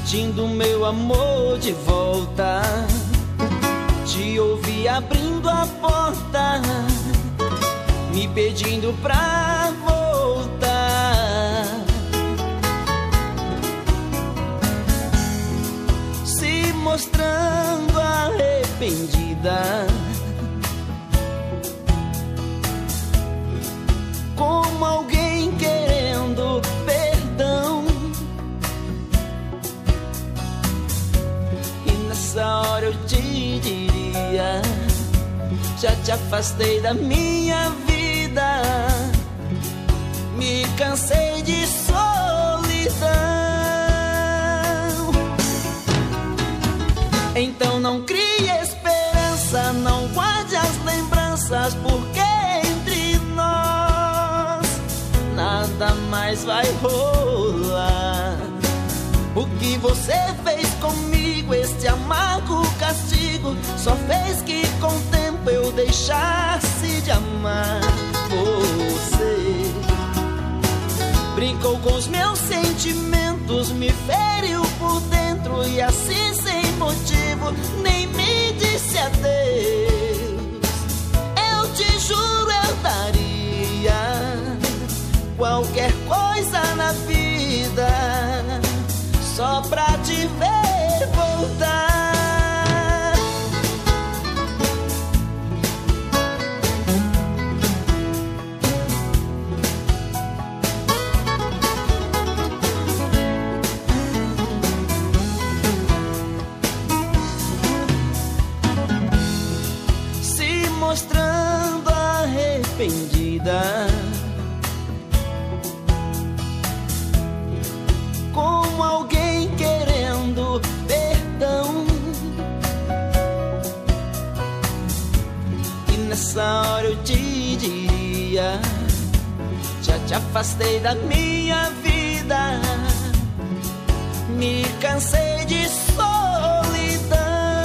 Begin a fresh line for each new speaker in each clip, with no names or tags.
pedindo meu amor de volta. Te ouvi abrindo a porta, me pedindo pra voltar. Se mostrando arrependida, como alguém querendo perdão. E nessa hora eu te diria: já te afastei da minha vida, me cansei de solidão. Então não crie esperança, não guarde as lembranças, porque entre nós nada mais vai rolar. O que você fez comigo, este amargo castigo, só fez que com o tempo eu deixasse de amar você. Brincou com os meus sentimentos, me feriu por dentro e assim sem motivo nem me disse adeus. Eu te juro, eu daria qualquer coisa na vida só pra te ver voltar. Se mostrando arrependida, como alguém querendo perdão. E nessa hora eu te diria: já te afastei da minha vida, me cansei de solidão.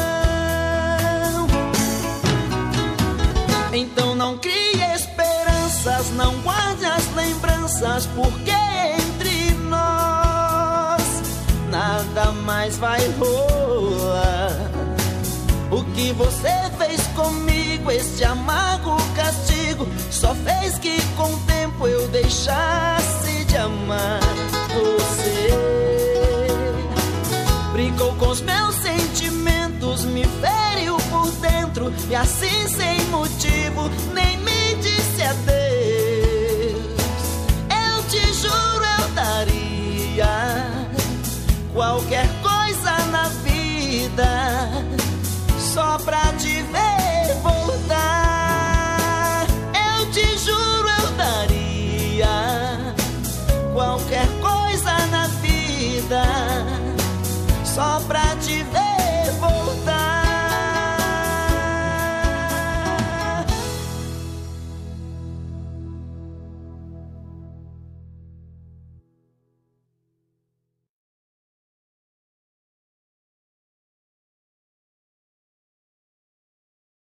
Então não crie esperanças, não guarde as lembranças, porque entre nós nada mais vai rolar. O que você fez comigo, este amargo castigo, só fez que com o tempo eu deixasse de amar você. Brincou com os meus sentimentos, me feriu por dentro e assim sem motivo nem me disse adeus. Eu te juro, eu daria qualquer